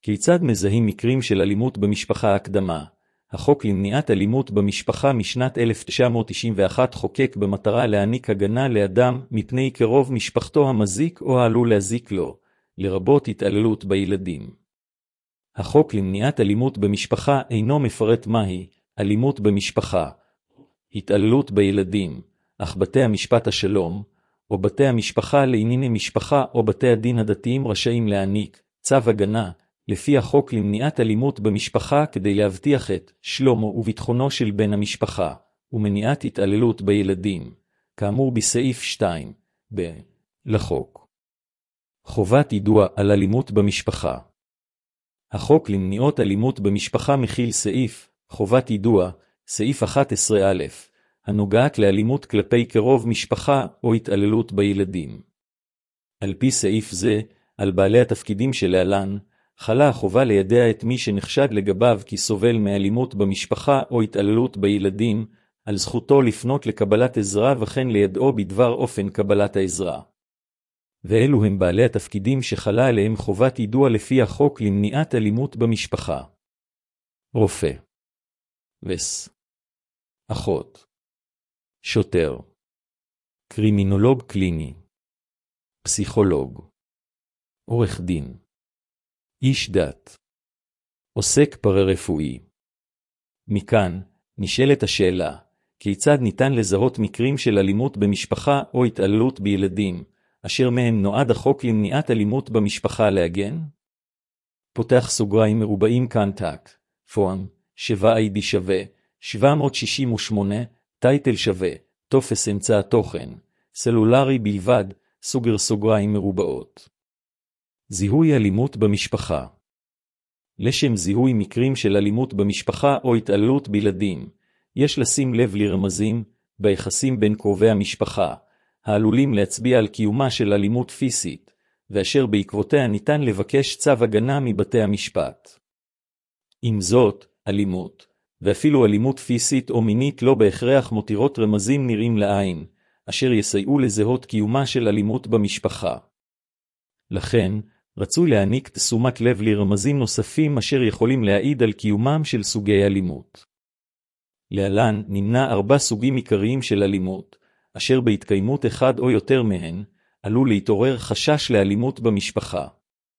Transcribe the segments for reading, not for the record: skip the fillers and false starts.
כיצד מזהים מקרים של אלימות במשפחה? הקדמה. החוק למניעת אלימות במשפחה משנת 1991 חוקק במטרה להעניק הגנה לאדם מפני קרוב משפחתו המזיק או העלול להזיק לו, לרבות התעללות בילדים. החוק למניעת אלימות במשפחה אינו מפרט מהי אלימות במשפחה, התעללות בילדים, אך בתי המשפט השלום, או בתי המשפחה לענייני משפחה או בתי הדין הדתיים רשאים להעניק צו הגנה, לפי החוק למניעת אלימות במשפחה כדי להבטיח את שלומו וביטחונו של בן המשפחה, ומניעת התעללות בילדים, כאמור בסעיף 2 לחוק. חובת יידוע על אלימות במשפחה. החוק למניעת אלימות במשפחה מכיל סעיף חובת יידוע, סעיף 11א, הנוגעת לאלימות כלפי קרוב משפחה או התעללות בילדים. על פי סעיף זה, על בעלי התפקידים שלהלן, חלה החובה לידע את מי שנחשד לגביו כי סובל מאלימות במשפחה או התעללות בילדים, על זכותו לפנות לקבלת עזרה וכן לידעו בדבר אופן קבלת העזרה. ואלו הם בעלי התפקידים שחלה עליהם חובת יידוע לפי החוק למניעת אלימות במשפחה. רופא, אחות, שוטר, קרימינולוג קליני, פסיכולוג, עורך דין, איש דת, עוסק פרה-רפואי. מכאן נשאלת השאלה, כיצד ניתן לזהות מקרים של אלימות במשפחה או התעללות בילדים, אשר מהם נועד החוק למניעת אלימות במשפחה להגן? פותח סוגריים מרובעים קנטק, פורם, 7ID שווה, 768, טייטל שווה, טופס אמצע התוכן, סלולרי בלבד, סוגר סוגריים מרובעות. זיהוי אלימות במשפחה. לשם זיהוי מקרים של אלימות במשפחה או התעללות בילדים, יש לשים לב לרמזים ביחסים בין קרובי המשפחה, העלולים להצביע על קיומה של אלימות פיזית, ואשר בעקבותיה ניתן לבקש צו הגנה מבתי המשפט. עם זאת, אלימות, ואפילו אלימות פיזית או מינית לא בהכרח מותירות רמזים נראים לעין, אשר יסייעו לזהות קיומה של אלימות במשפחה. לכן, רצוי להעניק תשומת לב לרמזים נוספים אשר יכולים להעיד על קיומם של סוגי אלימות. להלן נמנה 4 סוגים עיקריים של אלימות, אשר בהתקיימות אחד או יותר מהן, עלול להתעורר חשש לאלימות במשפחה.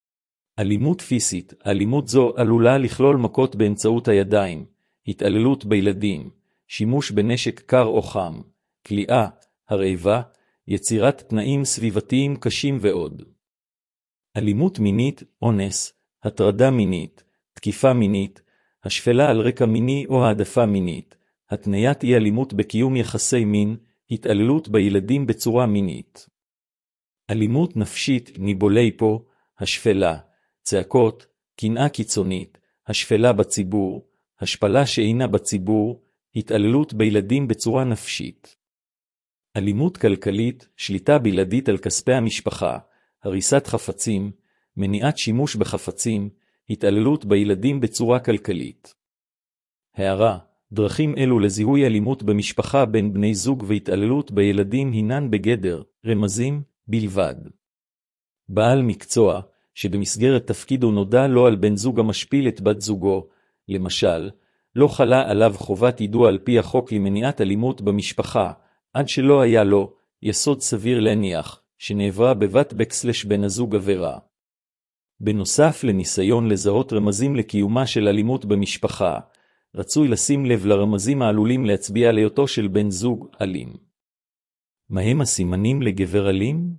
אלימות פיזית, אלימות זו עלולה לכלול מכות באמצעות הידיים, התעללות בילדים, שימוש בנשק קר או חם, כליאה, הרעבה, יצירת תנאים סביבתיים קשים ועוד. אלימות מינית, אונס, הטרדה מינית, תקיפה מינית, השפלה על רקע מיני או העדפה מינית, התניית אי אלימות בקיום יחסי מין, התעללות בילדים בצורה מינית. אלימות נפשית, ניבולי פה, השפלה, צעקות, קנאה קיצונית, השפלה בציבור, השפלה שאינה בציבור, התעללות בילדים בצורה נפשית. אלימות כלכלית, שליטה בלעדית על כספי המשפחה, הריסת חפצים, מניעת שימוש בחפצים, התעללות בילדים בצורה כלכלית. הערה, דרכים אלו לזיהוי אלימות במשפחה בין בני זוג והתעללות בילדים הינן בגדר רמזים בלבד. בעל מקצוע, שבמסגרת תפקידו נודע לו על בן זוג המשפיל את בת זוגו, למשל, לא חלה עליו חובת יידוע על פי החוק למניעת אלימות במשפחה, עד שלא היה לו יסוד סביר להניח, שנעברה בבת בן הזוג עבירה. בנוסף לניסיון לזהות רמזים לקיומה של אלימות במשפחה, רצוי לשים לב לרמזים העלולים להצביע על היותו של בן זוג אלים. מהם הסימנים לגבר אלים?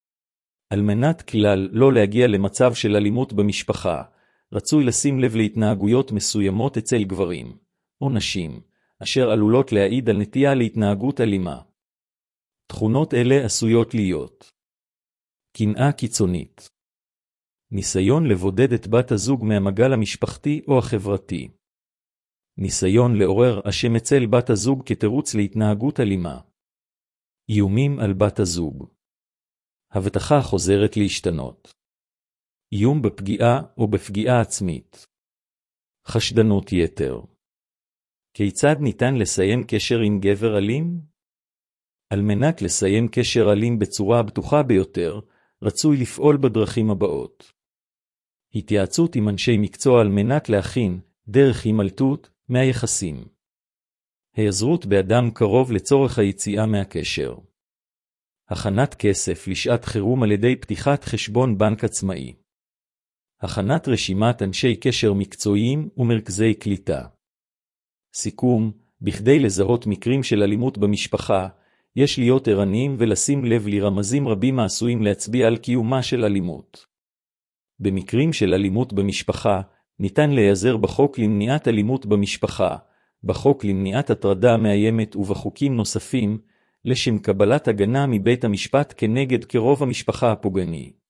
על מנת כלל לא להגיע למצב של אלימות במשפחה, רצוי לשים לב להתנהגויות מסוימות אצל גברים או נשים, אשר עלולות להעיד על נטייה להתנהגות אלימה. תכונות אלה עשויות להיות קנאה קיצונית, ניסיון לבודד את בת הזוג מהמעגל המשפחתי או החברתי, ניסיון לעורר אשם אצל בת הזוג כתירוץ להתנהגות אלימה, איומים על בת הזוג, הבטחה חוזרת להשתנות, איום בפגיעה או בפגיעה עצמית, חשדנות יתר. כיצד ניתן לסיים קשר עם גבר אלים? על מנת לסיים קשר אלים בצורה הבטוחה ביותר, רצוי לפעול בדרכים הבאות. התייעצות עם אנשי מקצוע על מנת להכין דרך הימלטות מהיחסים. היעזרות באדם קרוב לצורך היציאה מהקשר. הכנת כסף לשעת חירום על ידי פתיחת חשבון בנק עצמאי. הכנת רשימת אנשי קשר מקצועיים ומרכזי קליטה. סיכום, בכדי לזהות מקרים של אלימות במשפחה, יש להיות ערניים ולשים לב לרמזים רבים העשויים להצביע על קיומה של אלימות. במקרים של אלימות במשפחה, ניתן להיעזר בחוק למניעת אלימות במשפחה, בחוק למניעת הטרדה מאיימת ובחוקים נוספים, לשם קבלת הגנה מבית המשפט כנגד קרוב המשפחה הפוגעני.